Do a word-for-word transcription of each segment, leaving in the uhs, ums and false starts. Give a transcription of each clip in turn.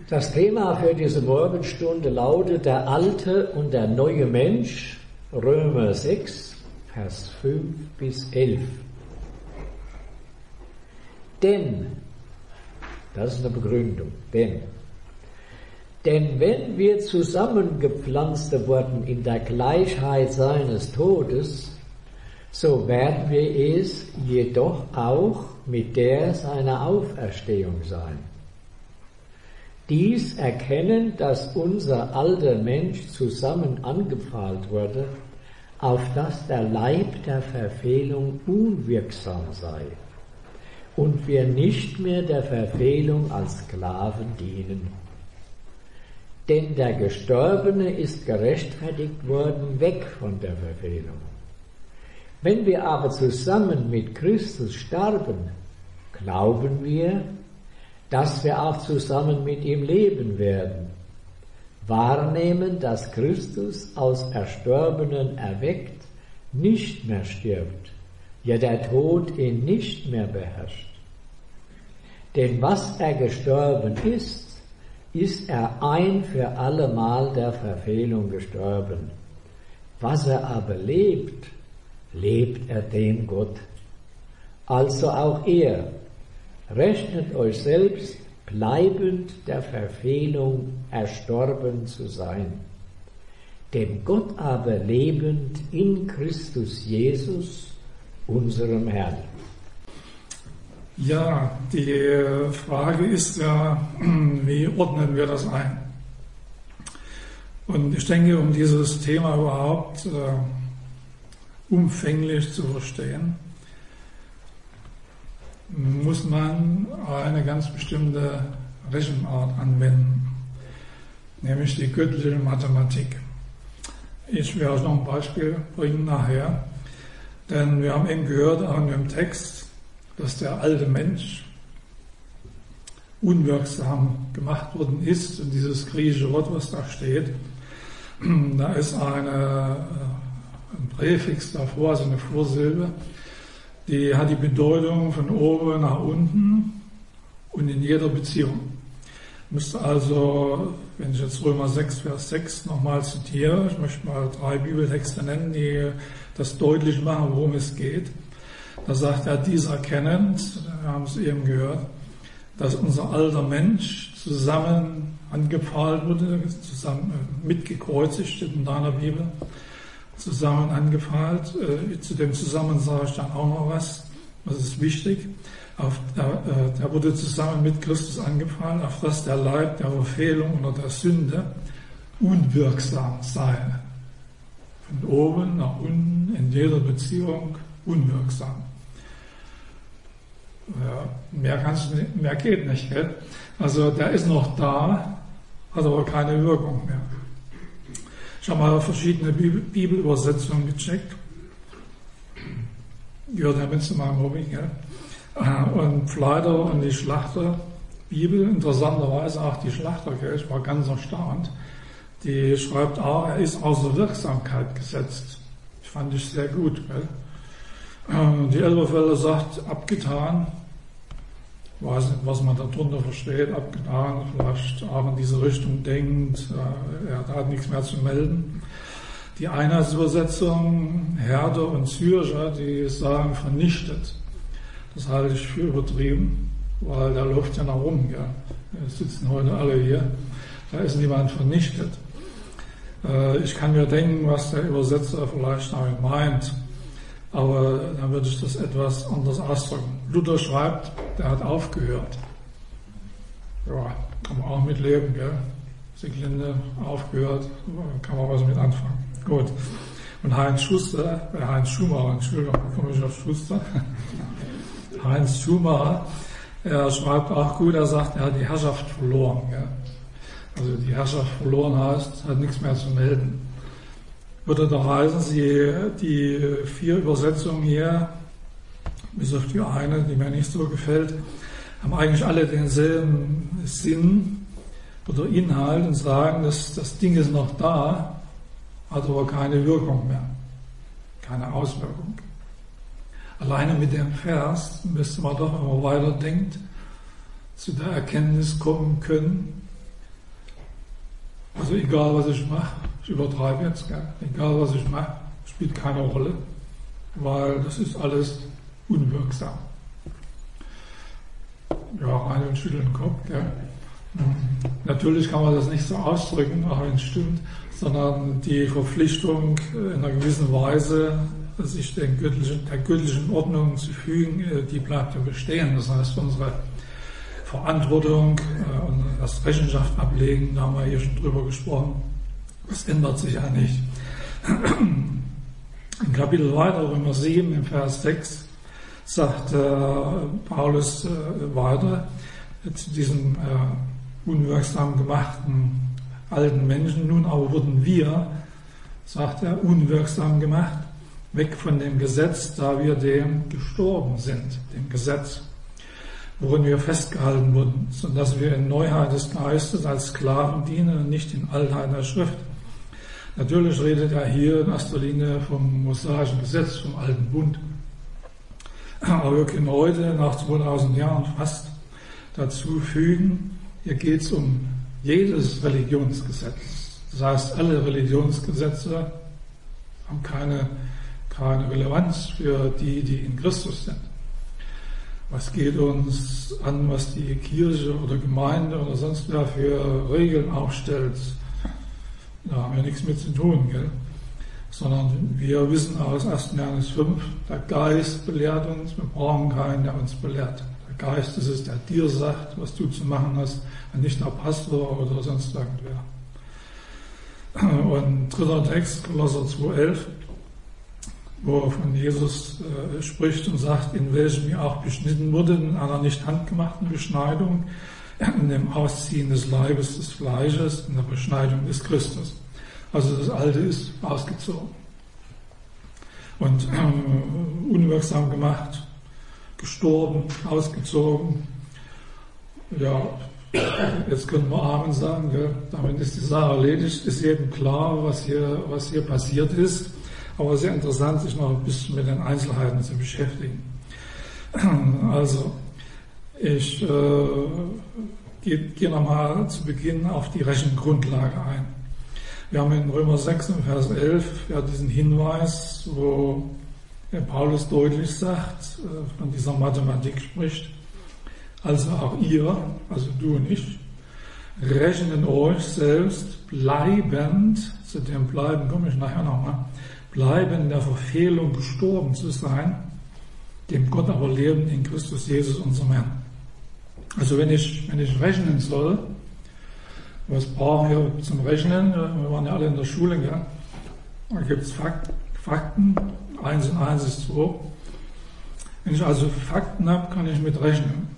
Das Thema für diese Morgenstunde lautet der alte und der neue Mensch, Römer sechs, Vers fünf bis elf. Denn, das ist eine Begründung, denn, denn wenn wir zusammengepflanzt wurden in der Gleichheit seines Todes, so werden wir es jedoch auch mit der seiner Auferstehung sein. Dies erkennen, dass unser alter Mensch zusammen angepfahlt wurde, auf dass der Leib der Verfehlung unwirksam sei und wir nicht mehr der Verfehlung als Sklaven dienen. Denn der Gestorbene ist gerechtfertigt worden weg von der Verfehlung. Wenn wir aber zusammen mit Christus starben, glauben wir, dass wir auch zusammen mit ihm leben werden, wahrnehmen, dass Christus aus Erstorbenen erweckt nicht mehr stirbt, ja der Tod ihn nicht mehr beherrscht. Denn was er gestorben ist, ist er ein für allemal der Verfehlung gestorben. Was er aber lebt, lebt er dem Gott. Also auch er, rechnet euch selbst bleibend der Verfehlung erstorben zu sein, dem Gott aber lebend in Christus Jesus, unserem Herrn. Ja, die Frage ist ja, wie ordnen wir das ein? Und ich denke, um dieses Thema überhaupt äh, umfänglich zu verstehen, muss man eine ganz bestimmte Rechenart anwenden, nämlich die göttliche Mathematik. Ich werde euch noch ein Beispiel bringen nachher, denn wir haben eben gehört auch in dem Text, dass der alte Mensch unwirksam gemacht worden ist, und dieses griechische Wort, was da steht, da ist eine, ein Präfix davor, also eine Vorsilbe, die hat die Bedeutung von oben nach unten und in jeder Beziehung. Ich müsste also, wenn ich jetzt Römer sechs, Vers sechs nochmal zitiere, ich möchte mal drei Bibeltexte nennen, die das deutlich machen, worum es geht. Da sagt er, dies erkennend, wir haben es eben gehört, dass unser alter Mensch zusammen angepfahlt wurde, zusammen mitgekreuzigt in deiner Bibel, zusammen angepfahlt. Zu dem Zusammen sage ich dann auch noch was, das ist wichtig. Auf, der, der wurde zusammen mit Christus angepfahlt, auf dass der Leib der Verfehlung oder der Sünde unwirksam sei. Von oben nach unten, in jeder Beziehung unwirksam. Ja, mehr, kannst, mehr geht nicht, gell? Also der ist noch da, hat aber keine Wirkung mehr. Ich habe mal verschiedene Bibelübersetzungen gecheckt. Gehört ja mit zu meinem Hobby, gell? Und Pfleider und die Schlachter-Bibel, interessanterweise auch die Schlachter, gell? Ich war ganz erstaunt. Die schreibt auch, er ist außer Wirksamkeit gesetzt. Das fand ich sehr gut, gell? Die Elberfelder sagt, abgetan. Ich weiß nicht, was man darunter versteht, abgetan, vielleicht auch in diese Richtung denkt, er hat nichts mehr zu melden. Die Einheitsübersetzung, Herder und Zürcher, die sagen vernichtet. Das halte ich für übertrieben, weil da läuft ja noch rum, ja. Wir sitzen heute alle hier, da ist niemand vernichtet. Ich kann mir denken, was der Übersetzer vielleicht damit meint. Aber dann würde ich das etwas anders ausdrücken. Luther schreibt, der hat aufgehört. Ja, kann man auch mitleben, gell? Sieglinde, aufgehört, kann man was mit anfangen. Gut. Und Heinz Schuster, äh Heinz Schumacher, Entschuldigung, komme ich auf Schuster. Heinz Schumacher, er schreibt auch gut, er sagt, er hat die Herrschaft verloren, gell? Also die Herrschaft verloren heißt, hat nichts mehr zu melden. Würde da heißen, Sie, die vier Übersetzungen hier, bis auf die eine, die mir nicht so gefällt, haben eigentlich alle denselben Sinn oder Inhalt und sagen, dass das Ding ist noch da, hat aber keine Wirkung mehr, keine Auswirkung. Alleine mit dem Vers müsste man doch, wenn man weiterdenkt, zu der Erkenntnis kommen können, Also egal was ich mache, ich übertreibe jetzt, gell? Egal was ich mache, spielt keine Rolle, weil das ist alles unwirksam. Ja, rein und schütteln den Kopf, gell? Natürlich kann man das nicht so ausdrücken, auch wenn es stimmt, sondern die Verpflichtung in einer gewissen Weise, sich den göttlichen, der göttlichen Ordnung zu fügen, die bleibt ja bestehen. Das heißt, unsere Verantwortung und das Rechenschaft ablegen, da haben wir hier schon drüber gesprochen, das ändert sich ja nicht. Im Kapitel weiter, Römer sieben, im Vers sechs, sagt äh, Paulus äh, weiter zu diesem äh, unwirksam gemachten alten Menschen. Nun aber wurden wir, sagt er, unwirksam gemacht, weg von dem Gesetz, da wir dem gestorben sind, dem Gesetz, worin wir festgehalten wurden, sodass wir in Neuheit des Geistes als Sklaven dienen und nicht in Altheit der Schrift. Natürlich redet er hier in erster Linie vom mosaischen Gesetz, vom alten Bund. Aber wir können heute, nach zweitausend Jahren fast, dazu fügen, hier geht es um jedes Religionsgesetz. Das heißt, alle Religionsgesetze haben keine, keine Relevanz für die, die in Christus sind. Was geht uns an, was die Kirche oder Gemeinde oder sonst wer für Regeln aufstellt? Da haben wir nichts mit zu tun, gell? Sondern wir wissen aus erster Johannes fünf, der Geist belehrt uns, wir brauchen keinen, der uns belehrt. Der Geist ist es, der dir sagt, was du zu machen hast, und nicht der Pastor oder sonst irgendwer. Und dritter Text, Kolosser zwei elf, wo er von Jesus äh, spricht und sagt, in welchem ihr auch beschnitten wurde, in einer nicht handgemachten Beschneidung, in dem Ausziehen des Leibes des Fleisches, in der Beschneidung des Christus. Also das Alte ist ausgezogen und äh, unwirksam gemacht, gestorben, ausgezogen. Ja, jetzt können wir Amen sagen, gell? Damit ist die Sache erledigt, ist jedem klar, was hier, was hier passiert ist. Aber sehr interessant, sich noch ein bisschen mit den Einzelheiten zu beschäftigen. Also, ich äh, gehe geh nochmal zu Beginn auf die Rechengrundlage ein. Wir haben in Römer sechs, im Vers elf, ja, diesen Hinweis, wo Paulus deutlich sagt, äh, von dieser Mathematik spricht, also auch ihr, also du und ich, rechnen euch selbst bleibend, zu dem Bleiben komme ich nachher nochmal, bleiben in der Verfehlung gestorben zu sein, dem Gott aber leben in Christus Jesus, unserem Herrn. Also wenn ich, wenn ich rechnen soll, was brauchen wir zum Rechnen? Wir waren ja alle in der Schule, gell? Da gibt es Fakten, eins und eins ist zwei. Wenn ich also Fakten habe, kann ich mit rechnen.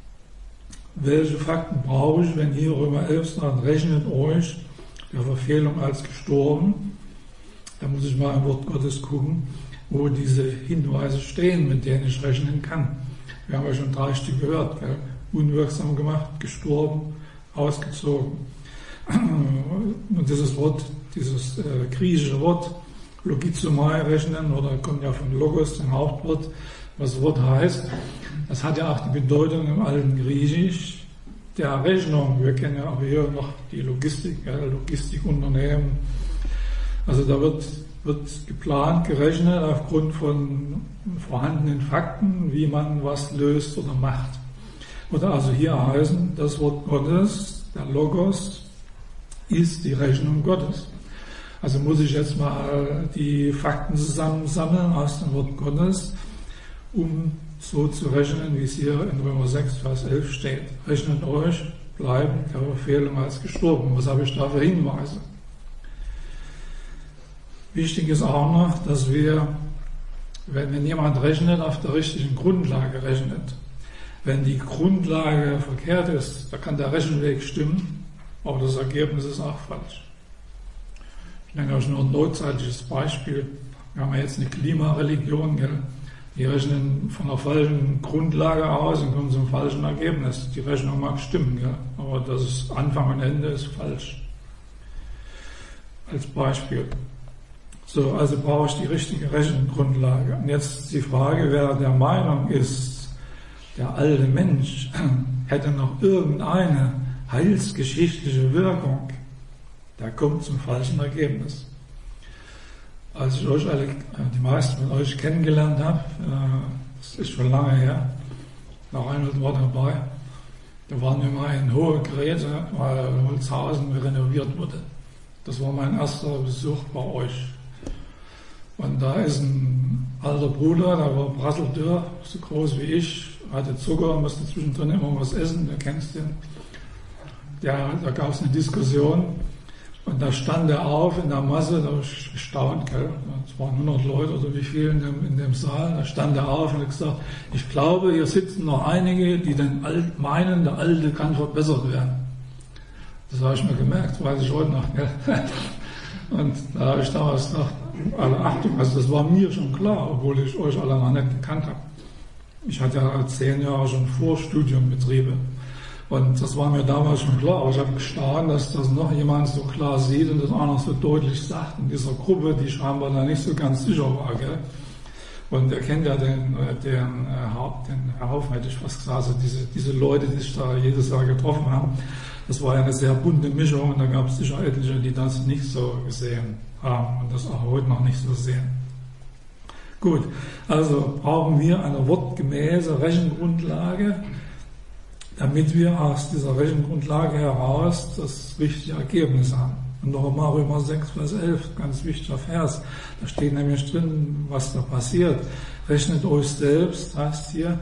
Welche Fakten brauche ich, wenn hier Römer elf sagt, rechnet euch der Verfehlung als gestorben? Da muss ich mal im Wort Gottes gucken, wo diese Hinweise stehen, mit denen ich rechnen kann. Wir haben ja schon drei Stück gehört, gell? Unwirksam gemacht, gestorben, ausgezogen. Und dieses Wort, dieses äh, griechische Wort, logizomai, rechnen, oder kommt ja von Logos, dem Hauptwort, was das Wort heißt, das hat ja auch die Bedeutung im alten Griechisch der Rechnung. Wir kennen ja auch hier noch die Logistik, ja, Logistikunternehmen. Also da wird, wird geplant, gerechnet aufgrund von vorhandenen Fakten, wie man was löst oder macht. Oder also hier heißen, das Wort Gottes, der Logos, ist die Rechnung Gottes. Also muss ich jetzt mal die Fakten zusammensammeln aus dem Wort Gottes, um so zu rechnen, wie es hier in Römer sechs, Vers elf steht. Rechnet euch, bleiben der Verfehlung als gestorben. Was habe ich da für Hinweise? Wichtig ist auch noch, dass wir, wenn, wenn jemand rechnet, auf der richtigen Grundlage rechnet. Wenn die Grundlage verkehrt ist, da kann der Rechenweg stimmen, aber das Ergebnis ist auch falsch. Ich nenne euch nur ein notzeitliches Beispiel. Wir haben ja jetzt eine Klimareligion, gell? Die rechnen von einer falschen Grundlage aus und kommen zum falschen Ergebnis. Die Rechnung mag stimmen, gell? Aber das ist Anfang und Ende ist falsch. Als Beispiel. So, also brauche ich die richtige Rechengrundlage. Und jetzt die Frage, wer der Meinung ist, der alte Mensch hätte noch irgendeine heilsgeschichtliche Wirkung, der kommt zum falschen Ergebnis. Als ich euch alle, die meisten von euch kennengelernt habe, das ist schon lange her, der Reinhold war dabei, da waren wir mal in Hohe Geräte, weil Holzhausen renoviert wurde. Das war mein erster Besuch bei euch. Und da ist ein alter Bruder, der war brasseldürr, so groß wie ich, hatte Zucker, musste zwischendrin immer was essen, du kennst den. Der, da gab es eine Diskussion und da stand er auf in der Masse, da habe ich gestaunt, gell? Es waren hundert Leute oder wie viel in dem, in dem Saal, da stand er auf und hat gesagt, ich glaube, hier sitzen noch einige, die den Alt meinen, der Alte kann verbessert werden. Das habe ich mir gemerkt, weiß ich heute noch, gell? Und da habe ich damals gedacht, alle Achtung, also das war mir schon klar, obwohl ich euch alle noch nicht gekannt habe. Ich hatte ja zehn Jahre schon Vorstudiumbetriebe und das war mir damals schon klar, aber ich habe gestaunt, dass das noch jemand so klar sieht und das auch noch so deutlich sagt in dieser Gruppe, die scheinbar da nicht so ganz sicher war, gell? Und er kennt ja den, den, den Herr Haufen, hätte ich fast gesagt, also diese, diese Leute, die sich da jedes Jahr getroffen haben, das war ja eine sehr bunte Mischung und da gab es sicher etliche, die das nicht so gesehen haben und das auch heute noch nicht so sehen. Gut, also brauchen wir eine wortgemäße Rechengrundlage, damit wir aus dieser Rechengrundlage heraus das richtige Ergebnis haben. Und noch einmal Römer sechs, Vers elf, ganz wichtiger Vers, da steht nämlich drin, was da passiert. Rechnet euch selbst, heißt hier,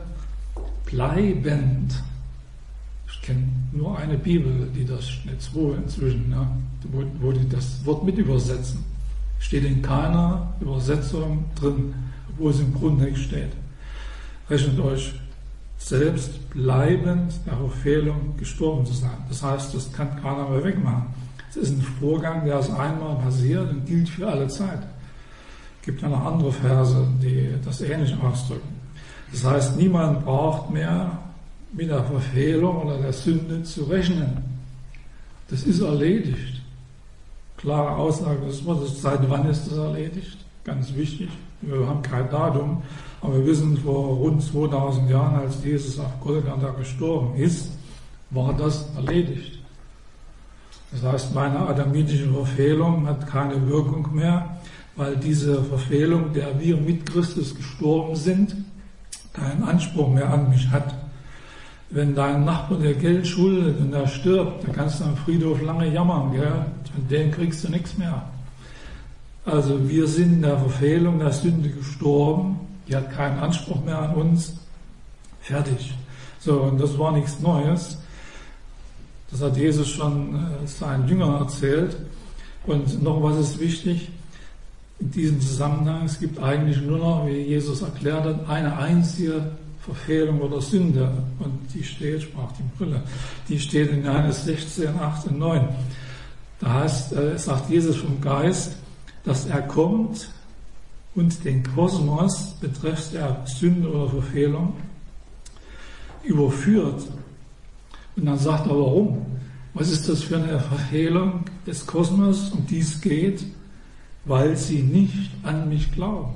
bleibend. Ich kenne nur eine Bibel, die das, nicht zwei inzwischen, ja, wo, wo die das Wort mit übersetzen. Steht in keiner Übersetzung drin, obwohl es im Grundtext steht. Rechnet euch selbst bleibend der Verfehlung gestorben zu sein. Das heißt, das kann keiner mehr wegmachen. Es ist ein Vorgang, der ist einmal passiert und gilt für alle Zeit. Es gibt ja noch andere Verse, die das ähnlich ausdrücken. Das heißt, niemand braucht mehr mit der Verfehlung oder der Sünde zu rechnen. Das ist erledigt. Klare Aussage des Wortes. Seit wann ist das erledigt? Ganz wichtig. Wir haben kein Datum, aber wir wissen, vor rund zweitausend Jahren, als Jesus auf Golgatha gestorben ist, war das erledigt. Das heißt, meine adamitische Verfehlung hat keine Wirkung mehr, weil diese Verfehlung, der wir mit Christus gestorben sind, keinen Anspruch mehr an mich hat. Wenn dein Nachbar dir Geld schuldet und er stirbt, dann kannst du am Friedhof lange jammern, gell? Von dem kriegst du nichts mehr. Also wir sind in der Verfehlung der Sünde gestorben, die hat keinen Anspruch mehr an uns, fertig. So, und das war nichts Neues. Das hat Jesus schon äh, seinen Jüngern erzählt. Und noch was ist wichtig in diesem Zusammenhang, es gibt eigentlich nur noch, wie Jesus erklärt hat, eine einzige Verfehlung oder Sünde. Und die steht, ich brauche die Brille, die steht in Johannes sechzehn, acht und neun. Da heißt, äh, sagt Jesus vom Geist, dass er kommt und den Kosmos betreffs der Sünde oder Verfehlung überführt. Und dann sagt er, warum? Was ist das für eine Verfehlung des Kosmos, um die es geht? Weil sie nicht an mich glauben.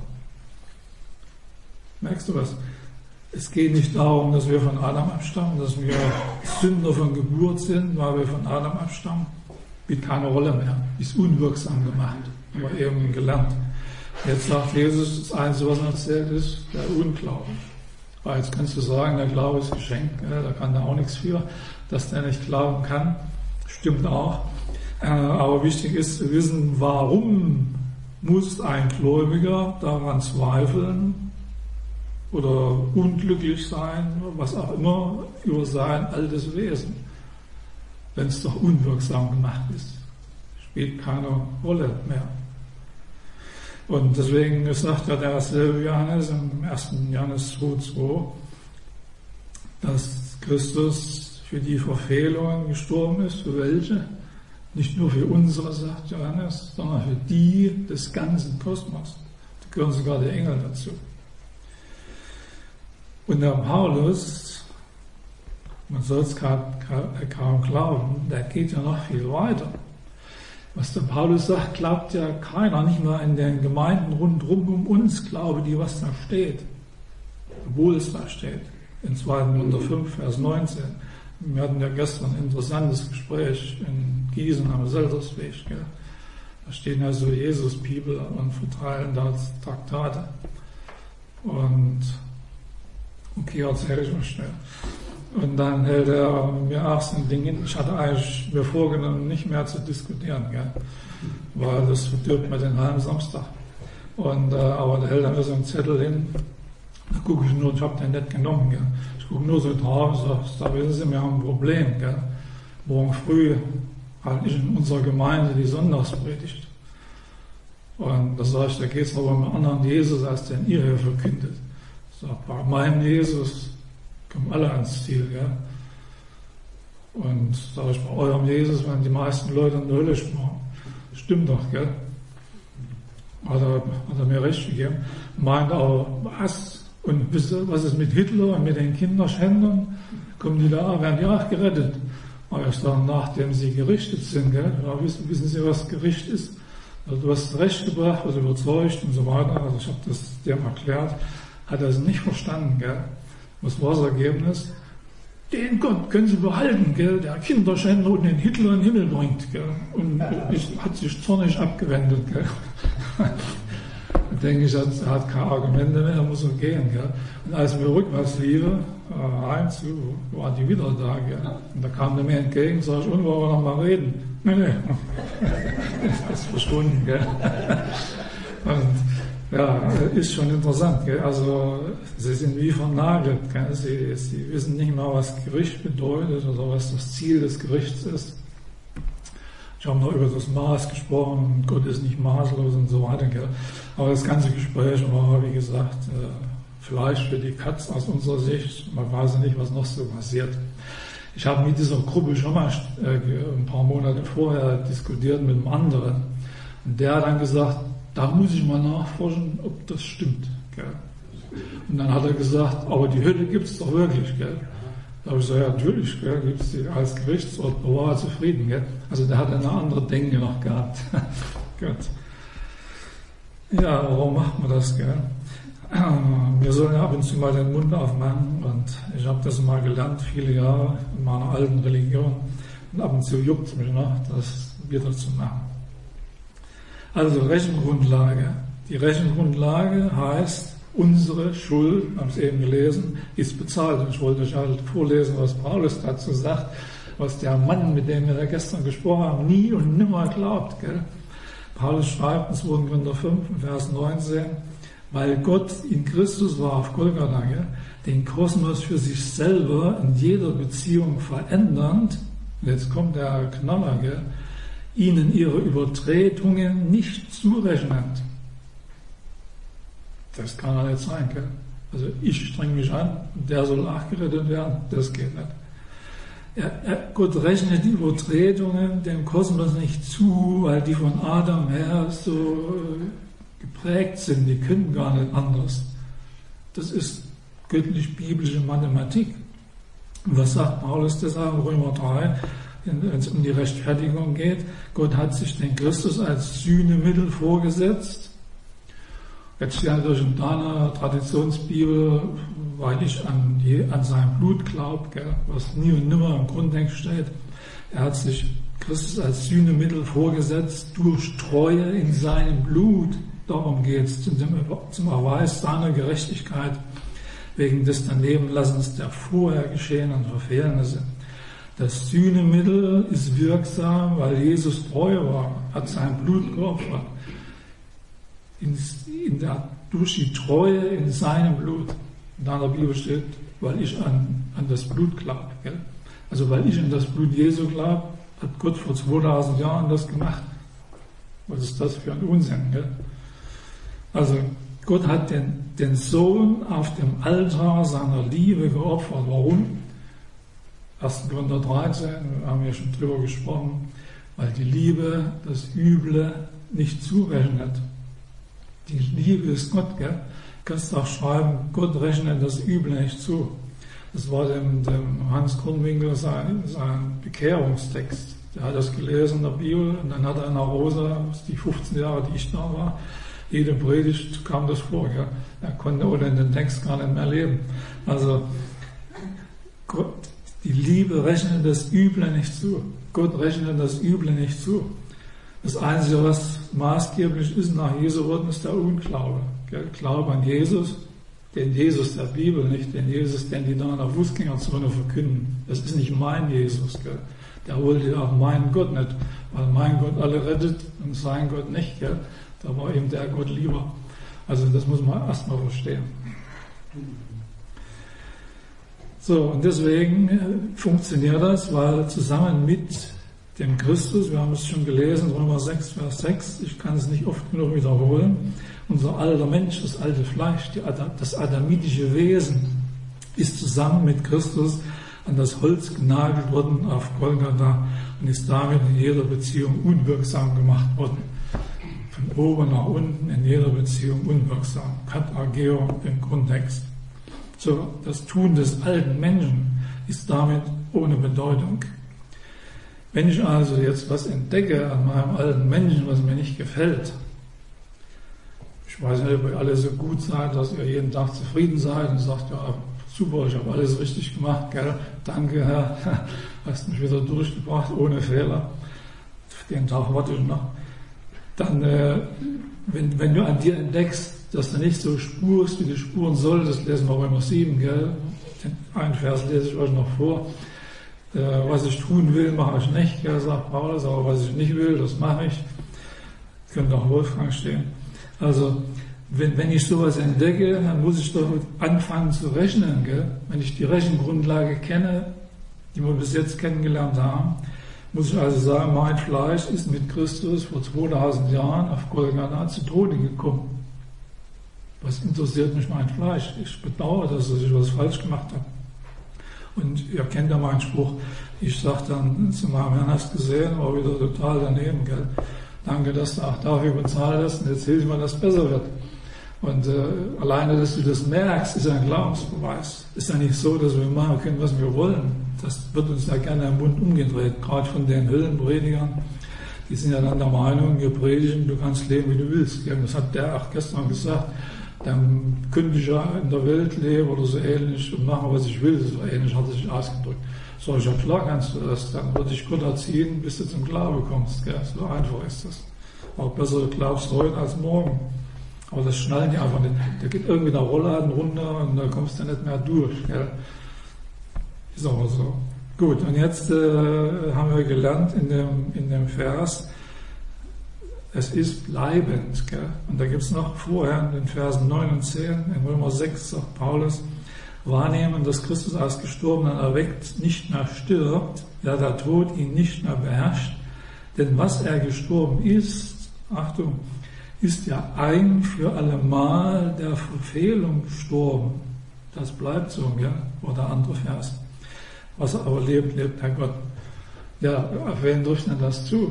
Merkst du was? Es geht nicht darum, dass wir von Adam abstammen, dass wir Sünder von Geburt sind, weil wir von Adam abstammen. Spielt keine Rolle mehr. Ist unwirksam gemacht. Haben wir eben gelernt. Jetzt sagt Jesus, das Einzige, was er erzählt, ist der Unglaube. Weil jetzt kannst du sagen, der Glaube ist Geschenk, ja, da kann er auch nichts für, dass der nicht glauben kann. Stimmt auch. Äh, aber wichtig ist zu wissen, warum muss ein Gläubiger daran zweifeln oder unglücklich sein, was auch immer, über sein altes Wesen, wenn es doch unwirksam gemacht ist. Spielt keine Rolle mehr. Und deswegen sagt ja derselbe Johannes im ersten Johannes zwei, zwei, dass Christus für die Verfehlungen gestorben ist. Für welche? Nicht nur für unsere, sagt Johannes, sondern für die des ganzen Kosmos. Da gehören sogar die Engel dazu. Und der Paulus, man soll es kaum glauben, der geht ja noch viel weiter. Was der Paulus sagt, glaubt ja keiner, nicht mal in den Gemeinden rundherum um uns, glaube die, was da steht. Obwohl es da steht. In zweiten Korinther fünf, Vers neunzehn. Wir hatten ja gestern ein interessantes Gespräch in Gießen am Seltersweg. Gell? Da stehen ja so Jesus-Bibel und verteilen da Traktate. Und okay, erzähle ich mal schnell. Und dann hält er mir auch so ein Ding hin. Ich hatte eigentlich mir vorgenommen, nicht mehr zu diskutieren, gell? Weil das verdirbt mir den halben Samstag. Und, äh, aber da hält er mir so einen Zettel hin. Da gucke ich nur, ich habe den nicht genommen. Gell? Ich gucke nur so drauf und sage, da wissen Sie, wir haben ein Problem. Gell? Morgen früh halte ich in unserer Gemeinde die Sonntagspredigt. Und da sage ich, da geht es aber um einen anderen Jesus, als den ihr hier verkündet. Ich sage, bei meinem Jesus kommen alle ans Ziel. Gell? Und sage ich, bei eurem Jesus werden die meisten Leute in der Hölle sparen. Stimmt doch, gell? Hat er, hat er mir recht gegeben. Meint aber, was? Und wisst ihr, was ist mit Hitler und mit den Kinderschändern? Kommen die da, werden die auch gerettet? Aber erst dann, nachdem sie gerichtet sind, gell? Ja, wissen, wissen Sie, was Gericht ist? Also, du hast Recht gebracht, was überzeugt und so weiter. Also ich habe das dem erklärt. Hat er es nicht verstanden, gell? Was war das Ergebnis? Den Gott können Sie behalten, gell? Der Kinderschänder und den Hitler in den Himmel bringt, gell? Und ich, hat sich zornig abgewendet, gell? Da denke ich, er hat keine Argumente mehr, er muss so gehen, gell? Und als wir rückwärts liefen, äh, heim zu, waren die wieder da, gell? Und da kam der mir entgegen, sag ich, und wollen wir noch mal reden? Nee, nee. Das ist verschwunden, gell? Und, ja, ist schon interessant, gell? Also, sie sind wie vernagelt, gell? Sie, sie wissen nicht mal, was Gericht bedeutet oder was das Ziel des Gerichts ist. Ich habe noch über das Maß gesprochen und Gott ist nicht maßlos und so weiter, gell? Aber das ganze Gespräch war, wie gesagt, Fleisch für die Katz aus unserer Sicht. Man weiß nicht, was noch so passiert. Ich habe mit dieser Gruppe schon mal ein paar Monate vorher diskutiert mit einem anderen. Und der hat dann gesagt, da muss ich mal nachforschen, ob das stimmt. Gell? Und dann hat er gesagt, aber die Hölle gibt es doch wirklich. Gell? Da habe ich gesagt, ja, natürlich gibt es die als Gerichtsort, da war er zufrieden. Gell? Also der hat eine andere Denke noch gehabt. Gut. Ja, warum macht man das? Gell? Wir sollen ab und zu mal den Mund aufmachen und ich habe das mal gelernt, viele Jahre in meiner alten Religion. Und ab und zu juckt es mich noch, das wieder zu machen. Also Rechengrundlage. Die Rechengrundlage heißt, unsere Schuld, wir haben es eben gelesen, ist bezahlt. Und ich wollte euch halt vorlesen, was Paulus dazu sagt, was der Mann, mit dem wir da gestern gesprochen haben, nie und nimmer glaubt. Gell? Paulus schreibt in zweiter Korinther fünf, Vers neunzehn, weil Gott in Christus war auf Golgatha, gell? Den Kosmos für sich selber in jeder Beziehung verändernd, und jetzt kommt der Knaller, gell? Ihnen ihre Übertretungen nicht zurechnend. Das kann ja nicht sein, gell? Also ich streng mich an, der soll auch gerettet werden, das geht nicht. Er, er, Gott rechnet die Übertretungen dem Kosmos nicht zu, weil die von Adam her so äh, geprägt sind, die können gar nicht anders. Das ist göttlich-biblische Mathematik. Und was sagt Paulus deshalb in Römer drei? Wenn es um die Rechtfertigung geht, Gott hat sich den Christus als Sühnemittel vorgesetzt. Jetzt ja durch deine Traditionsbibel, weil ich an, die, an sein Blut glaube, was nie und nimmer im Grundtext steht. Er hat sich Christus als Sühnemittel vorgesetzt durch Treue in seinem Blut. Darum geht es, zum, zum Erweis seiner Gerechtigkeit wegen des Danebenlassens der vorher geschehenen Verfehlnisse. Das Sühnemittel ist wirksam, weil Jesus treu war, hat sein Blut geopfert. In, in der, durch die Treue in seinem Blut. In der Bibel steht, weil ich an, an das Blut glaube. Also weil ich an das Blut Jesu glaube, hat Gott vor zweitausend Jahren das gemacht. Was ist das für ein Unsinn? Gell? Also Gott hat den, den Sohn auf dem Altar seiner Liebe geopfert. Warum? erster Korinther dreizehn, wir haben ja schon drüber gesprochen, weil die Liebe das Üble nicht zurechnet. Die Liebe ist Gott, gell? Du kannst auch schreiben, Gott rechnet das Üble nicht zu. Das war dem, dem Hans Kronwinkel sein, sein Bekehrungstext. Der hat das gelesen in der Bibel und dann hat er in der Rosa, die fünfzehn Jahre, die ich da war, jede Predigt kam das vor. Gell? Er konnte ohne den Text gar nicht mehr leben. Also Gott, die Liebe rechnet das Üble nicht zu. Gott rechnet das Üble nicht zu. Das Einzige, was maßgeblich ist nach Jesu Worten, ist der Unglaube. Gell? Glaube an Jesus, den Jesus der Bibel, nicht den Jesus, den die da in der Fußgängerzone verkünden. Das ist nicht mein Jesus. Gell? Der wollte auch meinen Gott nicht, weil mein Gott alle rettet und sein Gott nicht. Gell? Da war ihm der Gott lieber. Also das muss man erstmal verstehen. So, und deswegen funktioniert das, weil zusammen mit dem Christus, wir haben es schon gelesen, Römer sechs, Vers sechs, ich kann es nicht oft genug wiederholen, unser alter Mensch, das alte Fleisch, die, das adamitische Wesen ist zusammen mit Christus an das Holz genagelt worden auf Golgatha und ist damit in jeder Beziehung unwirksam gemacht worden. Von oben nach unten in jeder Beziehung unwirksam. Kat ageo im Grundtext. So, das Tun des alten Menschen ist damit ohne Bedeutung. Wenn ich also jetzt was entdecke an meinem alten Menschen, was mir nicht gefällt, ich weiß nicht, ob ihr alle so gut seid, dass ihr jeden Tag zufrieden seid und sagt, ja, super, ich habe alles richtig gemacht, gell? Danke, Herr, hast mich wieder durchgebracht, ohne Fehler. Den Tag warte ich noch. Dann, äh, wenn, wenn du an dir entdeckst, dass du nicht so spurst, wie du spuren solltest, lesen wir Römer sieben, gell? Den einen Vers lese ich euch noch vor. Äh, was ich tun will, mache ich nicht, gell, sagt Paulus, aber was ich nicht will, das mache ich. Könnte auch Wolfgang stehen. Also, wenn, wenn ich sowas entdecke, dann muss ich doch anfangen zu rechnen, gell? Wenn ich die Rechengrundlage kenne, die wir bis jetzt kennengelernt haben, muss ich also sagen, mein Fleisch ist mit Christus vor zweitausend Jahren auf Golgatha zu Tode gekommen. Was interessiert mich mein Fleisch? Ich bedauere, dass ich was falsch gemacht habe. Und ihr kennt ja meinen Spruch, ich sage dann zu meinem Herrn, hast gesehen, war wieder total daneben, gell? Danke, dass du auch dafür bezahlt hast und jetzt hilf mir, dass es besser wird. Und äh, alleine, dass du das merkst, ist ein Glaubensbeweis. Ist ja nicht so, dass wir machen können, was wir wollen. Das wird uns ja gerne im Mund umgedreht, gerade von den Hüllenpredigern. Die sind ja dann der Meinung, wir predigen, du kannst leben, wie du willst. Das hat der auch gestern gesagt. Dann könnte ich ja in der Welt leben oder so ähnlich und machen, was ich will. So ähnlich hat er sich ausgedrückt. So, ich habe klar, kannst du das. Dann würde ich Gott erziehen, bis du zum Glauben kommst. Gell? So einfach ist das. Auch besser glaubst heute als morgen. Aber das schnallen die einfach nicht. Da geht irgendwie der Rollladen runter und da kommst du nicht mehr durch. Gell? Ist aber so. Gut, und jetzt äh, haben wir gelernt in dem, in dem Vers, es ist bleibend. Gell? Und da gibt es noch vorher in den Versen neun und zehn, in Römer sechs sagt Paulus, wahrnehmen, dass Christus als Gestorbenen erweckt nicht mehr stirbt, ja der Tod ihn nicht mehr beherrscht, denn was er gestorben ist, Achtung, ist ja ein für allemal der Verfehlung gestorben. Das bleibt so, ja, oder der andere Vers. Was er aber lebt, lebt der Gott. Ja, auf wen trifft denn das zu?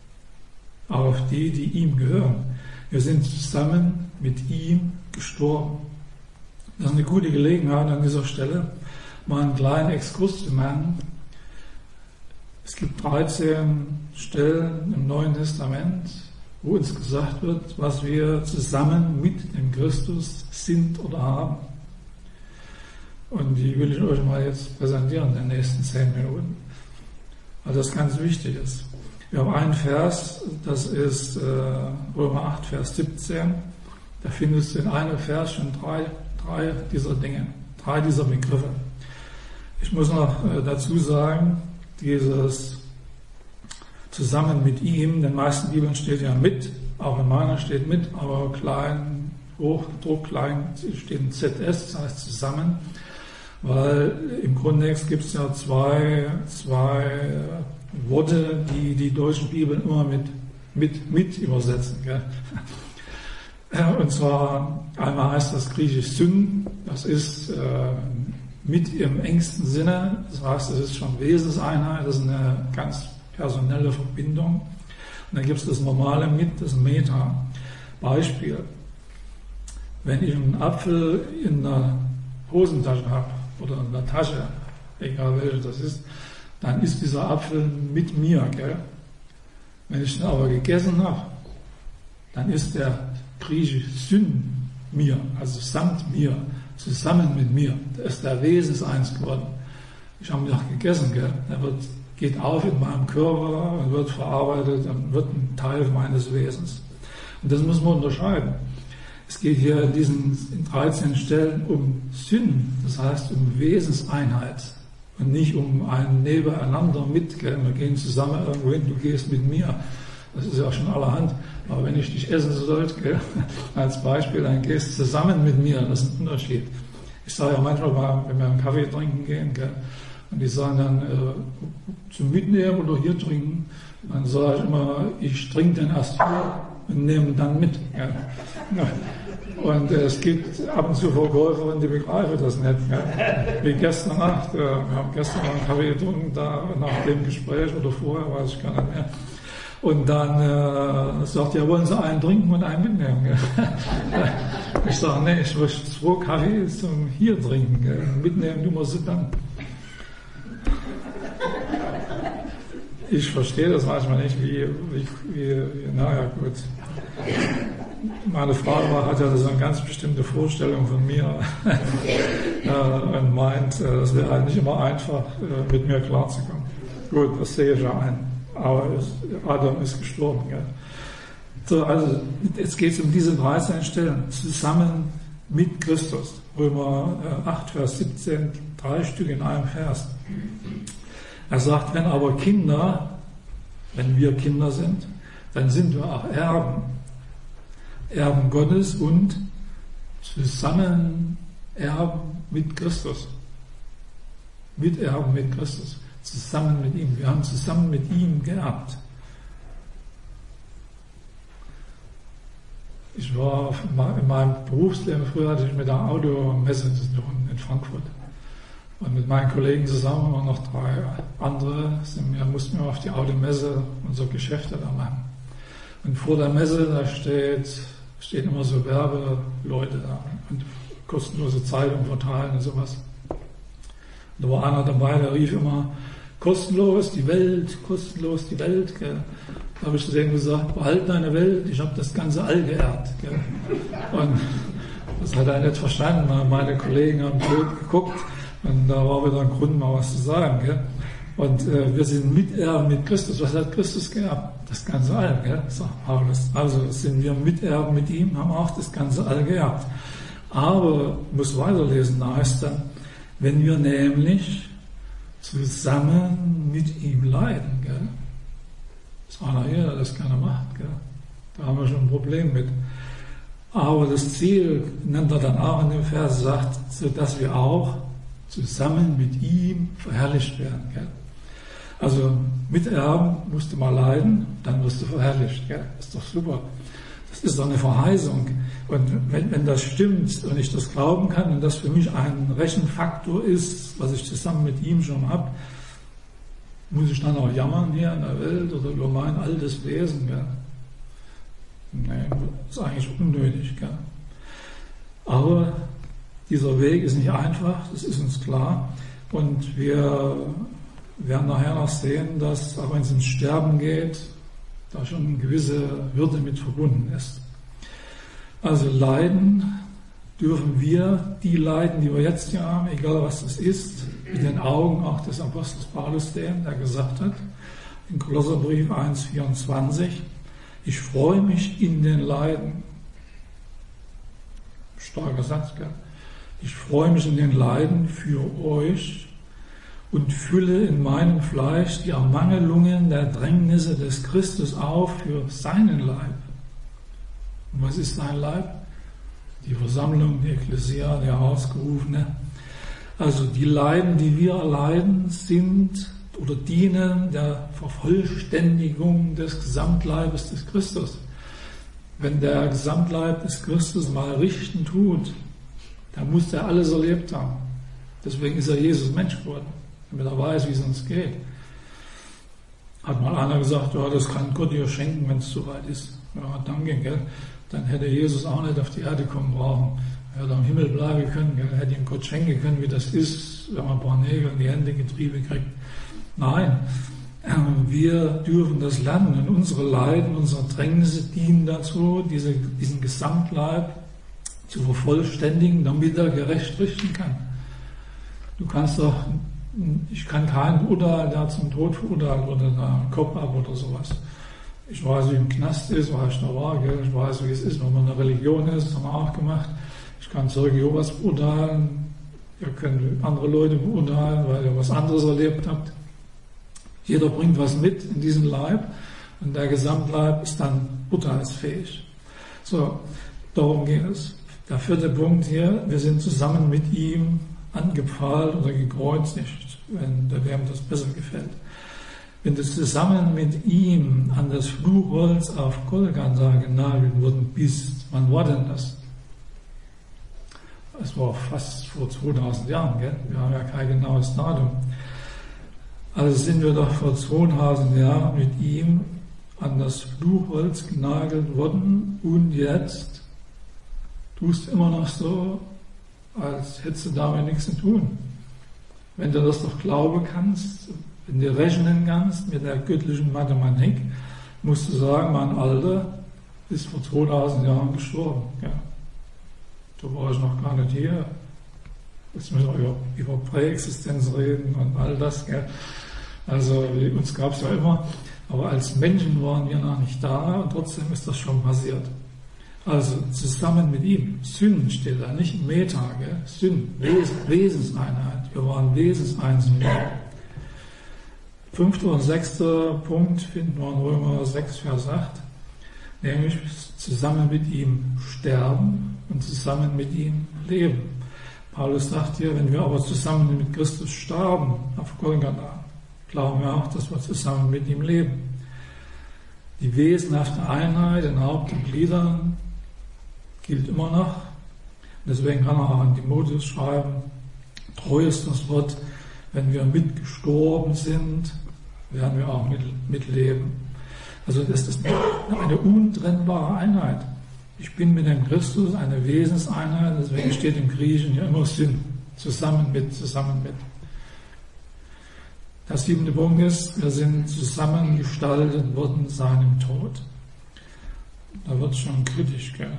Auf die, die ihm gehören. Wir sind zusammen mit ihm gestorben. Das ist eine gute Gelegenheit an dieser Stelle, mal einen kleinen Exkurs zu machen. Es gibt dreizehn Stellen im Neuen Testament, wo uns gesagt wird, was wir zusammen mit dem Christus sind oder haben. Und die will ich euch mal jetzt präsentieren in den nächsten zehn Minuten, weil das ganz wichtig ist. Wir haben einen Vers, das ist äh, Römer acht, Vers siebzehn. Da findest du in einem Vers schon drei, drei dieser Dinge, drei dieser Begriffe. Ich muss noch äh, dazu sagen, dieses zusammen mit ihm, in den meisten Bibeln steht ja mit, auch in meiner steht mit, aber klein, Hochdruck, klein steht ein Z S, das heißt zusammen, weil im Grundtext gibt es ja zwei, zwei Worte, die die deutschen Bibeln immer mit, mit, mit übersetzen. Gell? Und zwar einmal heißt das griechisch Syn, das ist äh, mit im engsten Sinne, das heißt, es ist schon Wesenseinheit, das ist eine ganz personelle Verbindung. Und dann gibt es das normale mit, das Meta. Beispiel, wenn ich einen Apfel in der Hosentasche habe oder in der Tasche, egal welche das ist, dann ist dieser Apfel mit mir. Gell? Wenn ich ihn aber gegessen habe, dann ist der griechisch Syn mir, also samt mir, zusammen mit mir. Da ist der Wesenseins geworden. Ich habe ihn doch gegessen, gell? Er wird geht auf in meinem Körper und wird verarbeitet und wird ein Teil meines Wesens. Und das muss man unterscheiden. Es geht hier in diesen in dreizehn Stellen um Sinn, das heißt um Wesenseinheit und nicht um ein Nebeneinander mit. Gell? Wir gehen zusammen irgendwo hin, du gehst mit mir. Das ist ja schon allerhand. Aber wenn ich dich essen sollte, gell, als Beispiel, dann gehst du zusammen mit mir. Das ist ein Unterschied. Ich sage ja manchmal, wenn wir einen Kaffee trinken gehen, gell, und die sagen dann, äh, zum Mitnehmen oder hier trinken, dann sage ich immer, ich trinke den erst hier und nehme dann mit. Gell. Und äh, es gibt ab und zu Verkäuferinnen, die begreifen das nicht. Gell. Wie gestern Nacht, äh, wir haben gestern mal einen Kaffee getrunken, da nach dem Gespräch oder vorher, weiß ich gar nicht mehr. Und dann äh, sagt er, ja, wollen Sie einen trinken und einen mitnehmen? Gell? Ich sage, nee, ich möchte zwei Kaffee zum hier trinken. Gell? Mitnehmen, du musst dann. Ich verstehe das manchmal nicht, wie, wie, wie, wie naja, gut. Meine Frau hat ja so eine ganz bestimmte Vorstellung von mir äh, und meint, äh, es wäre halt nicht immer einfach, äh, mit mir klarzukommen. Gut, das sehe ich ja ein. Aber Adam ist gestorben. Gell? So, also jetzt geht es um diese dreizehn Stellen, zusammen mit Christus. Römer acht, Vers siebzehn, drei Stück in einem Vers. Er sagt, wenn aber Kinder, wenn wir Kinder sind, dann sind wir auch Erben. Erben Gottes und zusammen Erben mit Christus. Miterben mit Christus. Zusammen mit ihm. Wir haben zusammen mit ihm geerbt. Ich war in meinem Berufsleben, früher hatte ich mit der Automesse zu tun in Frankfurt. Und mit meinen Kollegen zusammen und noch drei andere sind wir, mussten wir auf die Automesse unsere Geschäfte da machen. Und vor der Messe, da steht, stehen immer so Werbeleute da und kostenlose Zeitung verteilen und sowas. Und da war einer dabei, der rief immer, kostenlos die Welt, kostenlos die Welt. Gell. Da habe ich zu denen gesagt, behalt deine Welt, ich habe das ganze All geerbt. Gell. Und das hat er nicht verstanden, weil meine Kollegen haben blöd geguckt und da war wieder ein Grund, mal was zu sagen. Gell. Und äh, wir sind Miterben mit Christus. Was hat Christus geerbt? Das ganze All, gell, sagt Paulus. Also sind wir Miterben mit ihm, haben auch das ganze All geerbt. Aber, ich muss weiterlesen, da heißt dann, wenn wir nämlich zusammen mit ihm leiden. Gell? Das ist einer hier, der das gerne macht. Gell? Da haben wir schon ein Problem mit. Aber das Ziel nennt er dann auch in dem Vers, sagt, so dass wir auch zusammen mit ihm verherrlicht werden. Gell? Also miterben musst du mal leiden, dann wirst du verherrlicht. Gell? Das ist doch super. Das ist doch eine Verheißung. Und wenn, wenn das stimmt und ich das glauben kann und das für mich ein Rechenfaktor ist, was ich zusammen mit ihm schon habe, muss ich dann auch jammern hier in der Welt oder über mein altes Wesen? Gell? Nee, das ist eigentlich unnötig. Gell? Aber dieser Weg ist nicht einfach, das ist uns klar. Und wir werden nachher noch sehen, dass, auch wenn es ins Sterben geht, da schon eine gewisse Hürde mit verbunden ist. Also leiden dürfen wir, die Leiden, die wir jetzt hier haben, egal was das ist, mit den Augen auch des Apostels Paulus sehen, der gesagt hat, in Kolosserbrief eins vierundzwanzig, ich freue mich in den Leiden. Starker Satz, gell? Ich freue mich in den Leiden für euch und fülle in meinem Fleisch die Ermangelungen der Drängnisse des Christus auf für seinen Leib. Und was ist sein Leib? Die Versammlung, die Ekklesia, der Ausgerufene. Also die Leiden, die wir erleiden, sind oder dienen der Vervollständigung des Gesamtleibes des Christus. Wenn der Gesamtleib des Christus mal richten tut, dann muss er alles erlebt haben. Deswegen ist er Jesus Mensch geworden, damit er weiß, wie es uns geht. Hat mal einer gesagt, ja, das kann Gott dir schenken, wenn es soweit ist. Ja, danke, gell? Dann hätte Jesus auch nicht auf die Erde kommen brauchen. Er hätte am Himmel bleiben können, gell? Er hätte ihm Gott schenken können, wie das ist, wenn man ein paar Nägel in die Hände getrieben kriegt. Nein, wir dürfen das lernen. Und unsere Leiden, unsere Drängnisse dienen dazu, diese, diesen Gesamtleib zu vervollständigen, damit er gerecht richten kann. Du kannst doch Ich kann keinen beurteilen, der zum Tod verurteilt wurde, da Kopf ab oder sowas. Ich weiß, wie im Knast ist, weil ich da war, gell? Ich weiß, wie es ist, wenn man eine Religion ist, das haben wir auch gemacht. Ich kann Zeuge Jehovas beurteilen, ihr könnt andere Leute beurteilen, weil ihr was anderes erlebt habt. Jeder bringt was mit in diesen Leib und der Gesamtleib ist dann urteilsfähig. So, darum geht es. Der vierte Punkt hier, wir sind zusammen mit ihm angepfahlt oder gekreuzigt, wenn der wem das besser gefällt. Wenn du zusammen mit ihm an das Fluchholz auf Golgatha genagelt worden bist, wann war denn das? Es war fast vor zweitausend Jahren, gell? Wir haben ja kein genaues Datum. Also sind wir doch vor zweitausend Jahren mit ihm an das Fluchholz genagelt worden und jetzt tust du immer noch so, als hättest du damit nichts zu tun. Wenn du das doch glauben kannst, wenn du rechnen kannst mit der göttlichen Mathematik, musst du sagen, mein Alter ist vor zweitausend Jahren gestorben. Ja. Da war ich noch gar nicht hier. Jetzt müssen wir über, über Präexistenz reden und all das. Gell. Also uns gab es ja immer, aber als Menschen waren wir noch nicht da und trotzdem ist das schon passiert. Also zusammen mit ihm, Syn steht da, nicht Meta, gell? Syn, Wes Wesenseinheit. Wir waren Wesenseins mit ihm. Fünfter und sechster Punkt finden wir in Römer sechs, Vers acht, nämlich zusammen mit ihm sterben und zusammen mit ihm leben. Paulus sagt hier, wenn wir aber zusammen mit Christus starben auf Golgatha, glauben wir auch, dass wir zusammen mit ihm leben. Die wesenhafte Einheit in Haupt und Gliedern gilt immer noch. Deswegen kann er auch an Timotheus schreiben, treu ist das Wort, wenn wir mitgestorben sind, werden wir auch mit, mitleben. Also das ist eine untrennbare Einheit. Ich bin mit dem Christus eine Wesenseinheit, deswegen steht im Griechischen ja immer Syn, zusammen mit, zusammen mit. Der siebente Punkt ist, wir sind zusammengestaltet worden seinem Tod. Da wird es schon kritisch, gell?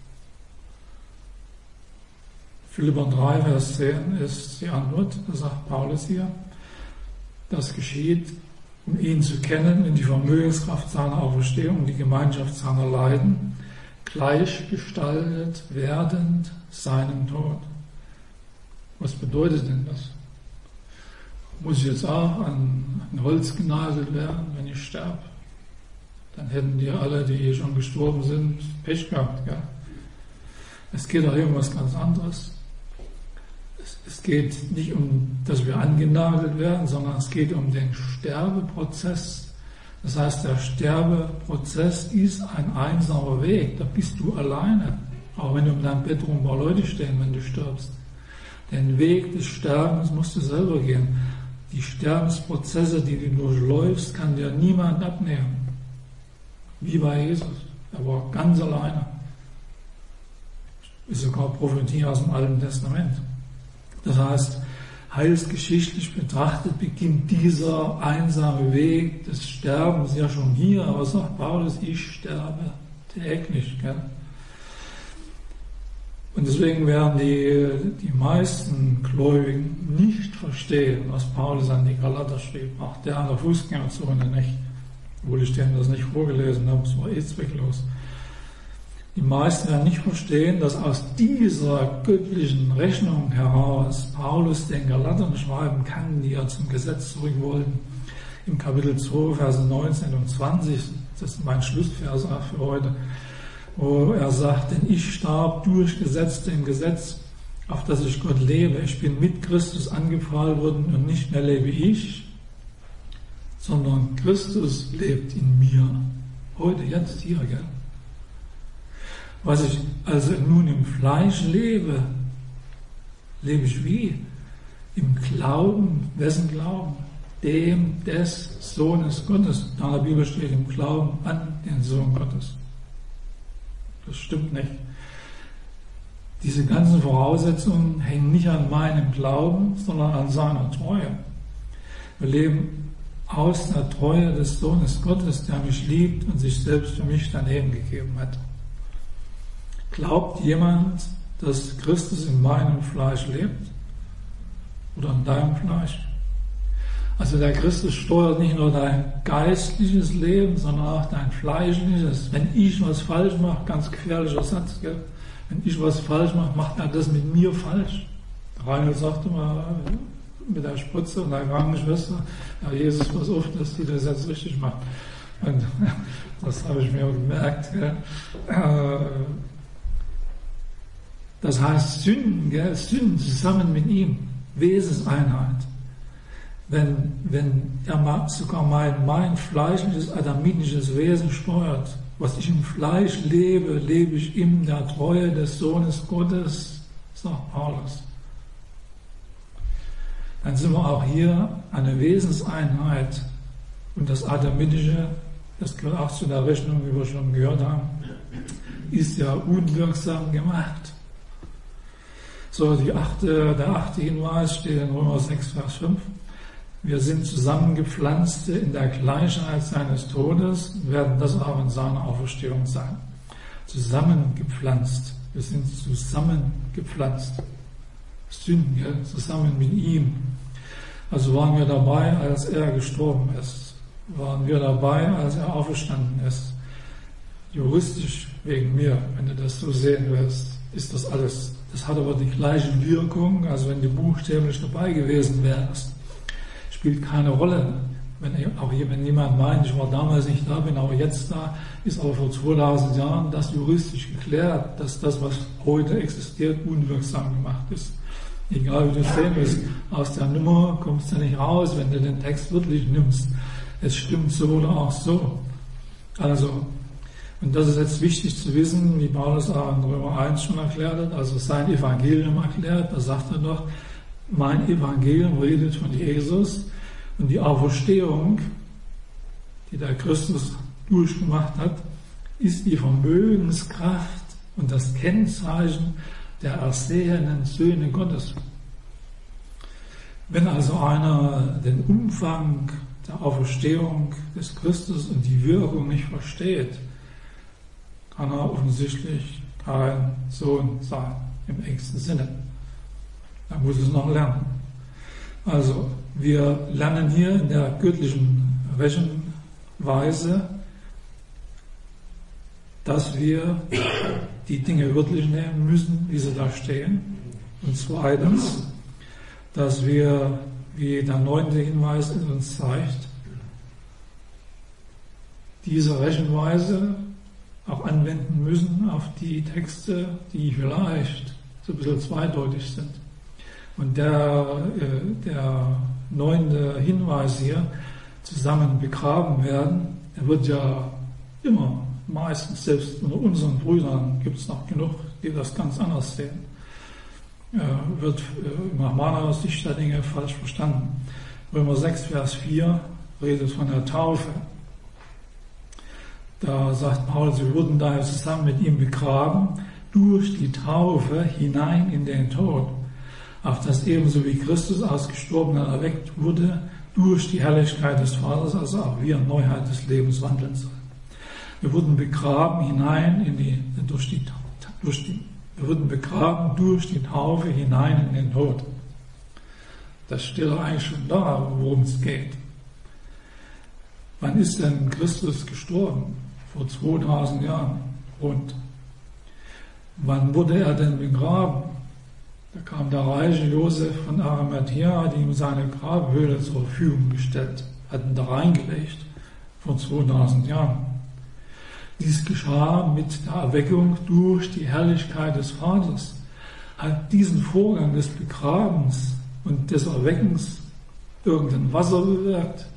Philipper drei, Vers zehn ist die Antwort, da sagt Paulus hier, das geschieht, um ihn zu kennen in die Vermögenskraft seiner Auferstehung und die Gemeinschaft seiner Leiden, gleichgestaltet werdend seinem Tod. Was bedeutet denn das? Muss ich jetzt auch an ein Holz genagelt werden, wenn ich sterbe? Dann hätten die alle, die hier schon gestorben sind, Pech gehabt. Gell? Es geht auch um was ganz anderes. Es, es geht nicht um, dass wir angenagelt werden, sondern es geht um den Sterbeprozess. Das heißt, der Sterbeprozess ist ein einsamer Weg. Da bist du alleine. Auch wenn um dein Bett rum ein paar Leute stehen, wenn du stirbst. Den Weg des Sterbens musst du selber gehen. Die Sterbensprozesse, die du durchläufst, kann dir niemand abnehmen. Wie bei Jesus. Er war ganz alleine. Ist sogar Prophetie aus dem Alten Testament. Das heißt, heilsgeschichtlich betrachtet beginnt dieser einsame Weg des Sterbens ja schon hier. Aber sagt Paulus, ich sterbe täglich. Gell? Und deswegen werden die, die meisten Gläubigen nicht verstehen, was Paulus an die Galater schrieb. Auch der an der Fußgängerzone nicht. Obwohl ich denen das nicht vorgelesen habe, es war eh zwecklos. Die meisten werden nicht verstehen, dass aus dieser göttlichen Rechnung heraus Paulus den Galatern schreiben kann, die ja zum Gesetz zurück wollten. Im Kapitel zwei, Verse neunzehn und zwanzig, das ist mein Schlussvers auch für heute, wo er sagt, denn ich starb durch Gesetz im Gesetz, auf das ich Gott lebe. Ich bin mit Christus angepfahlt worden und nicht mehr lebe ich, sondern Christus lebt in mir. Heute, jetzt, hier, gell? Was ich also nun im Fleisch lebe, lebe ich wie? Im Glauben, wessen Glauben? Dem des Sohnes Gottes. Da in der Bibel steht, im Glauben an den Sohn Gottes. Das stimmt nicht. Diese ganzen Voraussetzungen hängen nicht an meinem Glauben, sondern an seiner Treue. Wir leben aus der Treue des Sohnes Gottes, der mich liebt und sich selbst für mich daneben gegeben hat. Glaubt jemand, dass Christus in meinem Fleisch lebt? Oder in deinem Fleisch? Also der Christus steuert nicht nur dein geistliches Leben, sondern auch dein fleischliches. Wenn ich was falsch mache, ganz gefährlicher Satz, gell? Wenn ich was falsch mache, macht er das mit mir falsch. Reinhold sagte mal mit der Spritze und der Krankenschwester, ja, Jesus, pass auf, dass die das jetzt richtig macht. Und das habe ich mir auch gemerkt. Gell? Das heißt Sünden, gell? Sünden zusammen mit ihm, Wesenseinheit. Wenn, wenn er sogar mein, mein fleischliches, adamitisches Wesen steuert, was ich im Fleisch lebe, lebe ich in der Treue des Sohnes Gottes, sagt Paulus. Dann sind wir auch hier eine Wesenseinheit. Und das Adamitische, das gehört auch zu der Rechnung, wie wir schon gehört haben, ist ja unwirksam gemacht. So, die achte, der achte Hinweis steht in Römer sechs, Vers fünf. Wir sind Zusammengepflanzte in der Gleichheit seines Todes, werden das auch in seiner Auferstehung sein. Zusammengepflanzt. Wir sind zusammengepflanzt. Sünden, ja, zusammen mit ihm. Also waren wir dabei, als er gestorben ist. Waren wir dabei, als er auferstanden ist. Juristisch wegen mir, wenn du das so sehen willst, ist das alles. Das hat aber die gleiche Wirkung, als wenn du buchstäblich dabei gewesen wärst. Spielt keine Rolle. Wenn, auch wenn jemand meint, ich war damals nicht da, bin aber jetzt da, ist aber vor zweitausend Jahren das juristisch geklärt, dass das, was heute existiert, unwirksam gemacht ist. Egal wie du es sehen willst, aus der Nummer kommst du nicht raus, wenn du den Text wirklich nimmst. Es stimmt so oder auch so. Also, und das ist jetzt wichtig zu wissen, wie Paulus auch in Römer eins schon erklärt hat, also sein Evangelium erklärt, da sagt er doch, mein Evangelium redet von Jesus und die Auferstehung, die der Christus durchgemacht hat, ist die Vermögenskraft und das Kennzeichen der ersehenen Söhne Gottes. Wenn also einer den Umfang der Auferstehung des Christus und die Wirkung nicht versteht, kann er offensichtlich kein Sohn sein, im engsten Sinne. Er muss es noch lernen. Also, wir lernen hier in der göttlichen Rechenweise, dass wir die Dinge wirklich nehmen müssen, wie sie da stehen. Und zweitens, dass wir, wie der neunte Hinweis in uns zeigt, diese Rechenweise auch anwenden müssen auf die Texte, die vielleicht so ein bisschen zweideutig sind. Und der, äh, der neunte Hinweis hier, zusammen begraben werden, der wird ja immer, meistens selbst unter unseren Brüdern gibt es noch genug, die das ganz anders sehen, äh, wird äh, nach meiner Sicht der Dinge falsch verstanden. Römer sechs, Vers vier redet von der Taufe. Da sagt Paulus, wir wurden daher zusammen mit ihm begraben, durch die Taufe hinein in den Tod, auf das ebenso wie Christus aus Gestorbenen erweckt wurde, durch die Herrlichkeit des Vaters, also auch wir in Neuheit des Lebens wandeln sollen. Wir wurden begraben hinein in die, durch die, durch die, wir wurden begraben durch die Taufe hinein in den Tod. Das steht doch eigentlich schon da, worum es geht. Wann ist denn Christus gestorben? Vor zweitausend Jahren. Und wann wurde er denn begraben? Da kam der reiche Josef von Arimathea, hat ihm seine Grabhöhle zur Verfügung gestellt, hat ihn da reingelegt, vor zweitausend Jahren. Dies geschah mit der Erweckung durch die Herrlichkeit des Vaters. Hat diesen Vorgang des Begrabens und des Erweckens irgendein Wasser bewirkt,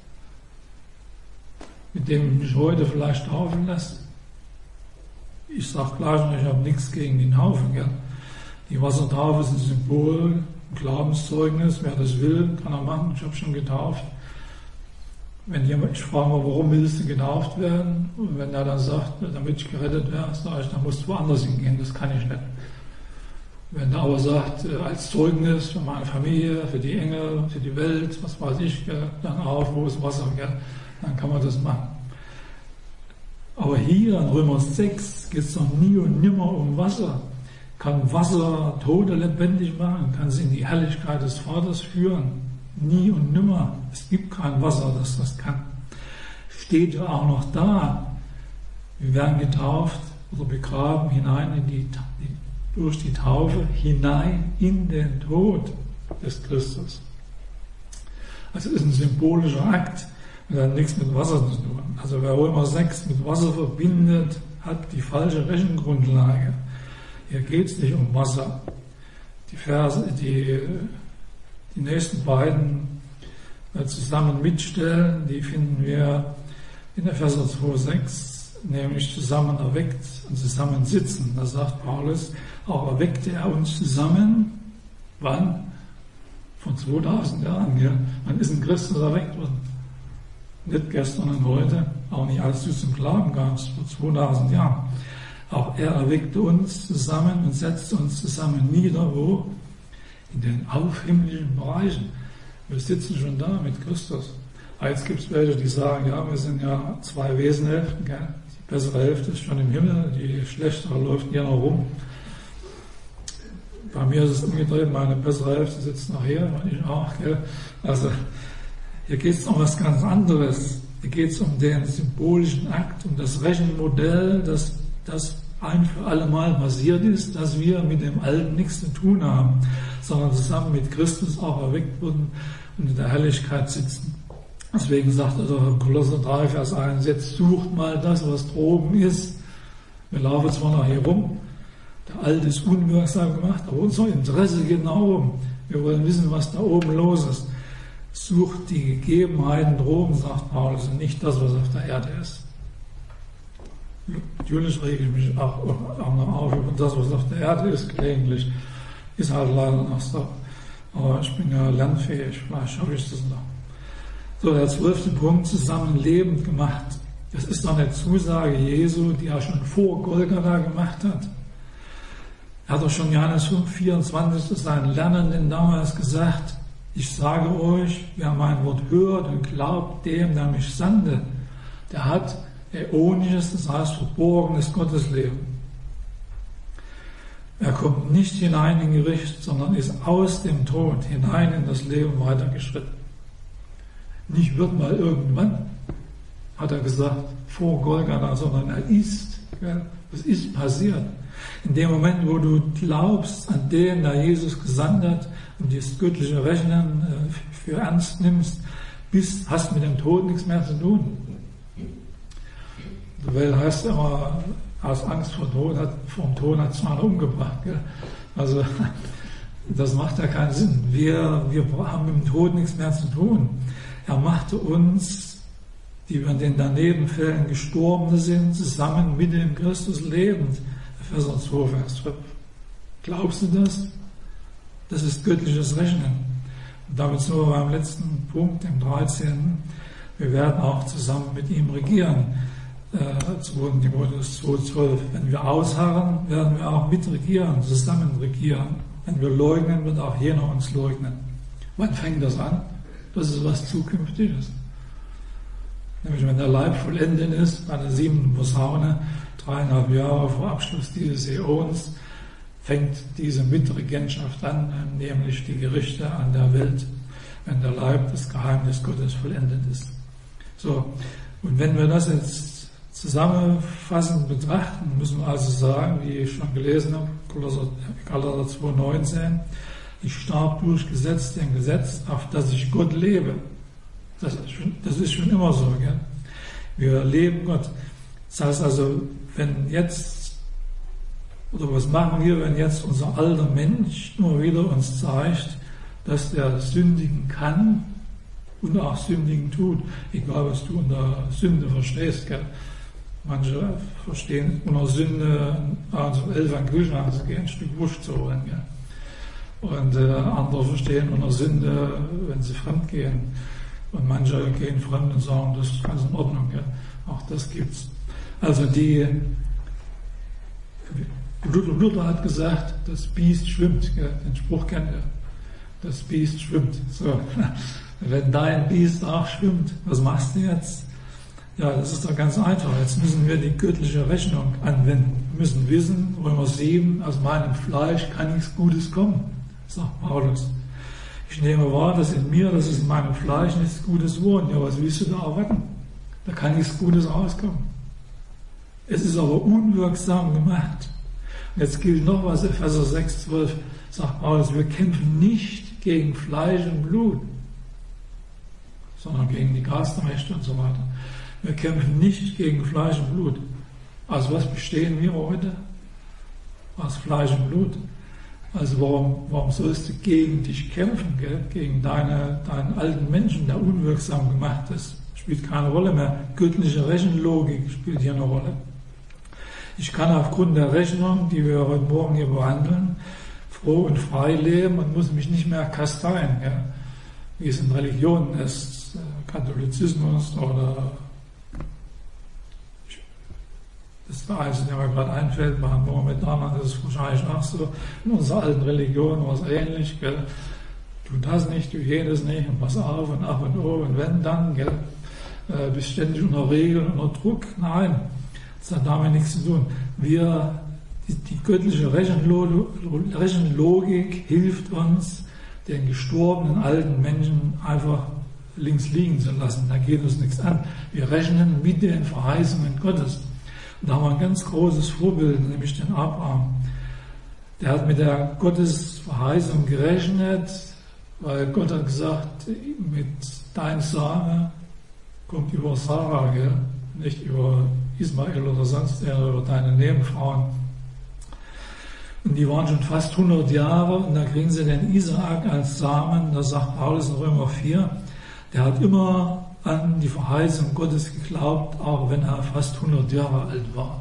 mit dem ich mich heute vielleicht taufen lässt? Ich sage gleich noch, ich habe nichts gegen die Taufe. Gell? Die Wassertaufe ist ein Symbol, ein Glaubenszeugnis. Wer das will, kann er machen. Ich habe schon getauft. Wenn jemand, ich frage mal, warum willst du getauft werden? Und wenn er dann sagt, damit ich gerettet werde, sage ich, dann musst du woanders hingehen, das kann ich nicht. Wenn er aber sagt, als Zeugnis für meine Familie, für die Engel, für die Welt, was weiß ich, dann auch, wo ist Wasser, dann kann man das machen. Aber hier in Römer sechs geht es doch nie und nimmer um Wasser. Kann Wasser Tote lebendig machen, kann sie in die Herrlichkeit des Vaters führen. Nie und nimmer. Es gibt kein Wasser, das das kann. Steht ja auch noch da. Wir werden getauft oder begraben hinein in die, durch die Taufe hinein in den Tod des Christus. Also ist ein symbolischer Akt und hat nichts mit Wasser zu tun. Also wer Römer sechs mit Wasser verbindet, hat die falsche Rechengrundlage. Hier geht es nicht um Wasser. Die Verse, die, die nächsten beiden zusammen mitstellen, die finden wir in Epheser zwei sechs, nämlich zusammen erweckt und zusammen sitzen. Da sagt Paulus, auch erweckte er uns zusammen. Wann? Vor zweitausend Jahren. Ja. Man ist in Christus erweckt worden. Nicht gestern und heute, auch nicht als du zum Glauben kamst, vor zweitausend Jahren. Auch er erweckte uns zusammen und setzte uns zusammen nieder, wo? In den aufhimmlischen Bereichen. Wir sitzen schon da mit Christus. Jetzt gibt es welche, die sagen, ja, wir sind ja zwei Wesenhälften, gell? Die bessere Hälfte ist schon im Himmel, die schlechtere läuft hier noch rum. Bei mir ist es umgedreht, meine bessere Hälfte sitzt noch hier, und ich auch, gell? Also, hier geht es um was ganz anderes. Hier geht es um den symbolischen Akt, um das Rechenmodell, das, das ein für alle Mal passiert ist, dass wir mit dem Alten nichts zu tun haben, sondern zusammen mit Christus auch erweckt wurden und in der Herrlichkeit sitzen. Deswegen sagt er doch in Kolosser drei, Vers eins, jetzt sucht mal das, was droben ist. Wir laufen zwar noch hier rum, der Alte ist unwirksam gemacht, aber unser Interesse geht nach oben. Wir wollen wissen, was da oben los ist. Sucht die Gegebenheiten droben, sagt Paulus, und nicht das, was auf der Erde ist. Natürlich rege ich mich auch, auch noch auf über das, was auf der Erde ist, gelegentlich. Ist halt leider noch so. Aber ich bin ja lernfähig, vielleicht schaffe ich das noch. So, der zwölfte Punkt, zusammen lebend gemacht. Das ist doch eine Zusage Jesu, die er schon vor Golgatha gemacht hat. Er hat doch schon Johannes fünf vierundzwanzig zu seinen Lernenden damals gesagt, ich sage euch, wer mein Wort hört und glaubt dem, der mich sandte, der hat äonisches, das heißt verborgenes Gottesleben. Er kommt nicht hinein in Gericht, sondern ist aus dem Tod hinein in das Leben weitergeschritten. Nicht wird mal irgendwann, hat er gesagt, vor Golgatha, sondern er ist. Das ist passiert. In dem Moment, wo du glaubst an den, der Jesus gesandt hat und das göttliche Rechnen für ernst nimmst, bist, hast mit dem Tod nichts mehr zu tun. Die Welt heißt immer, aus Angst vor Tod hat, vor dem Tod hat es einer umgebracht. Gell? Also, das macht ja keinen Sinn. Wir, wir haben mit dem Tod nichts mehr zu tun. Er machte uns, die wir in den Danebenfällen Gestorbene sind, zusammen mit dem Christus lebend. Epheser zwei, Vers fünf. Glaubst du das? Das ist göttliches Rechnen. Und damit sind wir beim letzten Punkt, dem dreizehnten. Wir werden auch zusammen mit ihm regieren. Äh, zweiter Timotheus zwei zwölf. Wenn wir ausharren, werden wir auch mitregieren, zusammen regieren. Wenn wir leugnen, wird auch jener uns leugnen. Wann fängt das an? Das ist was Zukünftiges. Nämlich wenn der Leib vollendet ist, bei der siebenten Posaune, dreieinhalb Jahre vor Abschluss dieses Äons, fängt diese Mitregentschaft an, nämlich die Gerichte an der Welt, wenn der Leib des Geheimnis Gottes vollendet ist. So, und wenn wir das jetzt zusammenfassend betrachten, müssen wir also sagen, wie ich schon gelesen habe, Galater zwei neunzehn, ich starb durchgesetzt dem Gesetz, auf das ich Gott lebe. Das ist schon, das ist schon immer so. Gell? Wir leben Gott. Das heißt also, wenn jetzt, oder was machen wir, wenn jetzt unser alter Mensch nur wieder uns zeigt, dass der sündigen kann und auch sündigen tut, egal was du unter Sünde verstehst. Gell? Manche verstehen unter Sünde, abends um elf an den Kühlschrank zu gehen, ein Stück Wurst zu holen. Gell? Und äh, andere verstehen unter Sünde, wenn sie fremd gehen. Und manche gehen fremd und sagen, das ist ganz in Ordnung. Ja. Auch das gibt's. Also die, Luther, Luther hat gesagt, das Biest schwimmt. Ja. Den Spruch kennt ihr. Das Biest schwimmt. So. Wenn dein Biest auch schwimmt, was machst du jetzt? Ja, das ist doch ganz einfach. Jetzt müssen wir die göttliche Rechnung anwenden. Wir müssen wissen, Römer sieben, aus meinem Fleisch kann nichts Gutes kommen, sagt Paulus. Ich nehme wahr, dass in mir, dass es in meinem Fleisch nichts Gutes wohnt. Ja, was willst du da erwarten? Da kann nichts Gutes rauskommen. Es ist aber unwirksam gemacht. Und jetzt gilt noch was, Epheser sechs, zwölf sagt Paulus, wir kämpfen nicht gegen Fleisch und Blut, sondern gegen die Geistermächte und so weiter. Wir kämpfen nicht gegen Fleisch und Blut. Also was bestehen wir heute? Aus Fleisch und Blut. Also warum, warum sollst du gegen dich kämpfen, gell? Gegen deine, deinen alten Menschen, der unwirksam gemacht ist? Spielt keine Rolle mehr. Göttliche Rechenlogik spielt hier eine Rolle. Ich kann aufgrund der Rechnung, die wir heute Morgen hier behandeln, froh und frei leben und muss mich nicht mehr kasteien, gell? Wie es in Religionen ist, Katholizismus oder das ist der Einzige, der mir gerade einfällt, bei Mohammedanern ist es wahrscheinlich auch so. In unserer alten Religion war es ähnlich, gell? Tu das nicht, tu jenes nicht und pass auf und ab und oh und wenn dann, gell? Äh, bist ständig unter Regeln, unter Druck. Nein, das hat damit nichts zu tun. Wir, die, die göttliche Rechenlo- Rechenlogik hilft uns, den gestorbenen alten Menschen einfach links liegen zu lassen. Da geht uns nichts an. Wir rechnen mit den Verheißungen Gottes. Und da haben wir ein ganz großes Vorbild, nämlich den Abraham. Der hat mit der Gottesverheißung gerechnet, weil Gott hat gesagt, mit dein Same kommt über Sarah, gell? Nicht über Ismael oder sonst wer, über deine Nebenfrauen. Und die waren schon fast hundert Jahre und da kriegen sie den Isaak als Samen, das sagt Paulus in Römer vier, der hat immer an die Verheißung Gottes geglaubt, auch wenn er fast hundert Jahre alt war.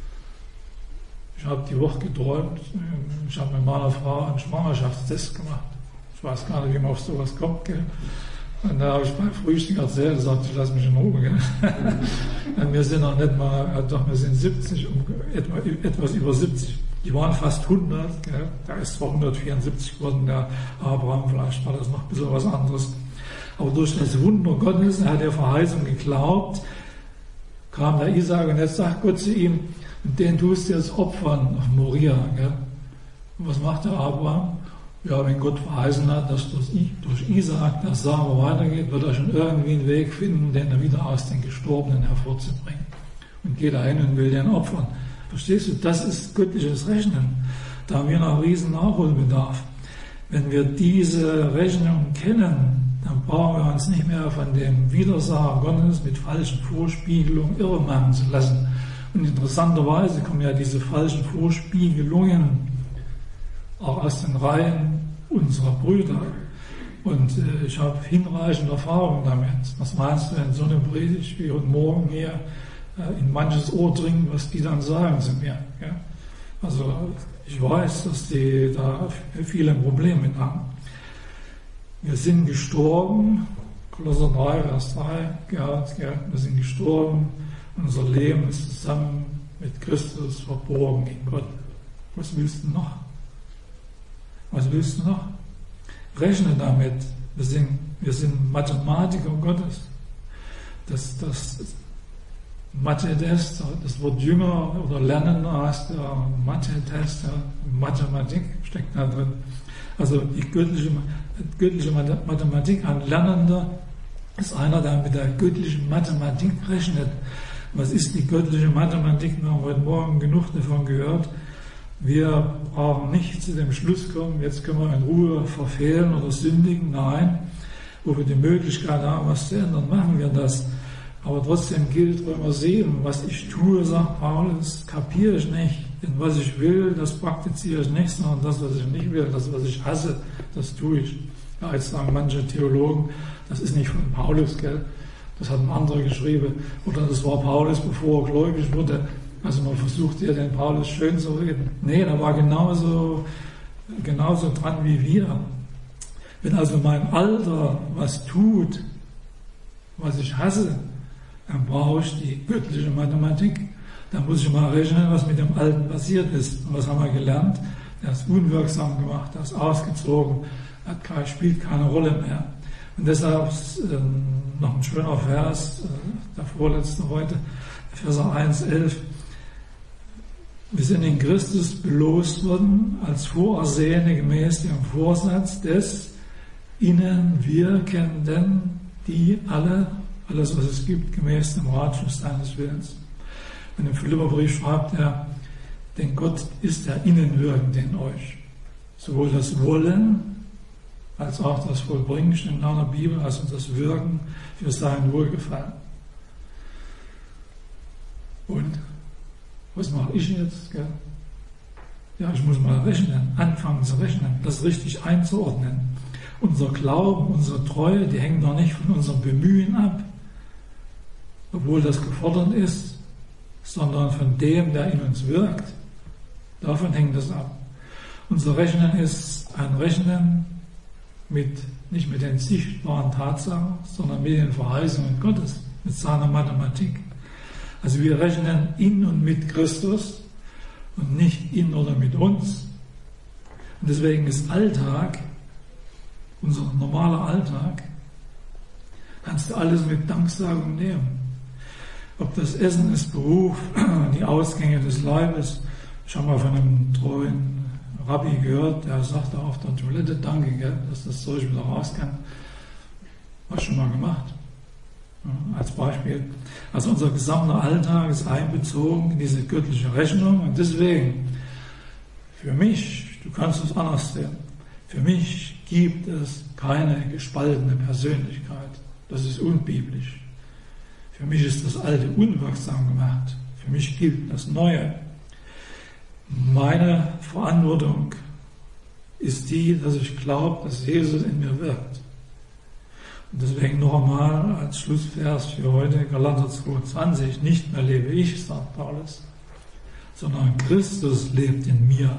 Ich habe die Woche geträumt, ich habe mit meiner Frau einen Schwangerschaftstest gemacht. Ich weiß gar nicht, wie man auf sowas kommt. Gell? Und da habe ich beim Frühstück erzählt, gesagt, ich lasse mich in Ruhe. Gell? Wir sind noch nicht mal, doch wir sind siebzig, etwa, etwas über siebzig. Die waren fast hundert. Gell? Da ist zwar hundertvierundsiebzig geworden, der Abraham, vielleicht war das noch ein bisschen was anderes. Aber durch das Wunder Gottes, er hat der Verheißung geglaubt, kam der Isaak und jetzt sagt Gott zu ihm, den tust du jetzt opfern auf Moria. Gell? Und was macht der Abraham? Ja, wenn Gott verheißen hat, dass durch, durch Isaak der Same weitergeht, wird er schon irgendwie einen Weg finden, den er wieder aus den Gestorbenen hervorzubringen. Und geht dahin und will den opfern. Verstehst du? Das ist göttliches Rechnen. Da haben wir noch riesen Nachholbedarf. Wenn wir diese Rechnung kennen, dann brauchen wir uns nicht mehr von dem Widersacher Gottes mit falschen Vorspiegelungen irre machen zu lassen. Und interessanterweise kommen ja diese falschen Vorspiegelungen auch aus den Reihen unserer Brüder. Und äh, ich habe hinreichende Erfahrungen damit. Was meinst du, wenn so eine Predigt wie heute Morgen hier äh, in manches Ohr dringt, was die dann sagen zu mir? Ja? Also ich weiß, dass die da viele Probleme mit haben. Wir sind gestorben, Kolosser drei, Vers drei, Gerhard, Gerhard, wir sind gestorben, unser Leben ist zusammen mit Christus verborgen in Gott. Was willst du noch? Was willst du noch? Rechne damit, wir sind, wir sind Mathematiker Gottes. Das, das Mathe-Test, das Wort Jünger oder Lernender heißt der Mathe-Test, ja, Mathematik steckt da drin. Also die göttliche, göttliche Mathematik, ein Lernender ist einer, der mit der göttlichen Mathematik rechnet. Was ist die göttliche Mathematik? Wir haben heute Morgen genug davon gehört. Wir brauchen nicht zu dem Schluss kommen, jetzt können wir in Ruhe verfehlen oder sündigen. Nein, wo wir die Möglichkeit haben, was zu ändern, machen wir das. Aber trotzdem gilt Römer sieben, was ich tue, sagt Paulus, kapiere ich nicht. Denn was ich will, das praktiziere ich nicht, sondern das, was ich nicht will, das, was ich hasse, das tue ich. Ja, jetzt sagen manche Theologen, das ist nicht von Paulus, gell? Das hat ein anderer geschrieben. Oder das war Paulus, bevor er gläubig wurde. Also man versucht ja, den Paulus schön zu reden. Nee, da war genauso, genauso dran wie wir. Wenn also mein Alter was tut, was ich hasse, dann brauche ich die göttliche Mathematik. Dann muss ich mal rechnen, was mit dem Alten passiert ist. Und was haben wir gelernt? Der ist unwirksam gemacht, der ist ausgezogen, hat keine, spielt keine Rolle mehr. Und deshalb äh, noch ein schöner Vers, äh, der vorletzte heute, Epheser eins, elf. Wir sind in Christus belost worden, als Vorersehene gemäß dem Vorsatz des innen wirkenden, die alle, alles was es gibt, gemäß dem Ratschluss seines Willens. Und im Philipperbrief schreibt er, denn Gott ist der Innenwirkende in euch. Sowohl das Wollen als auch das Vollbringen steht in der Bibel, also das Wirken für sein Wohlgefallen. Und was mache ich jetzt? Gell? Ja, ich muss mal rechnen, anfangen zu rechnen, das richtig einzuordnen. Unser Glauben, unsere Treue, die hängen doch nicht von unserem Bemühen ab, obwohl das gefordert ist, sondern von dem, der in uns wirkt. Davon hängt das ab. Unser Rechnen ist ein Rechnen mit, nicht mit den sichtbaren Tatsachen, sondern mit den Verheißungen Gottes, mit seiner Mathematik. Also wir rechnen in und mit Christus und nicht in oder mit uns. Und deswegen ist Alltag, unser normaler Alltag, kannst du alles mit Danksagung nehmen. Ob das Essen ist, Beruf, die Ausgänge des Leibes. Ich habe mal von einem treuen Rabbi gehört, der sagte auf der Toilette, danke, gell, dass das Zeug wieder raus kann. Hast du schon mal gemacht? Ja, als Beispiel. Also unser gesamter Alltag ist einbezogen in diese göttliche Rechnung und deswegen, für mich, du kannst es anders sehen, für mich gibt es keine gespaltene Persönlichkeit. Das ist unbiblisch. Für mich ist das Alte unwirksam gemacht. Für mich gilt das Neue. Meine Verantwortung ist die, dass ich glaube, dass Jesus in mir wirkt. Und deswegen noch einmal als Schlussvers für heute, Galater zwei zwanzig, nicht mehr lebe ich, sagt Paulus, sondern Christus lebt in mir.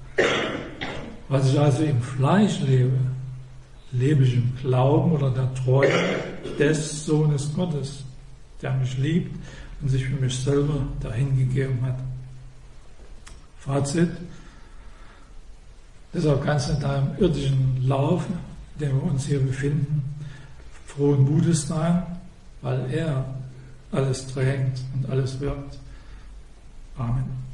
Was ich also im Fleisch lebe, lebe ich im Glauben oder der Treue des Sohnes Gottes, der mich liebt und sich für mich selber dahingegeben hat. Fazit: Deshalb kannst du in deinem irdischen Lauf, in dem wir uns hier befinden, frohen Mutes sein, weil er alles trägt und alles wirkt. Amen.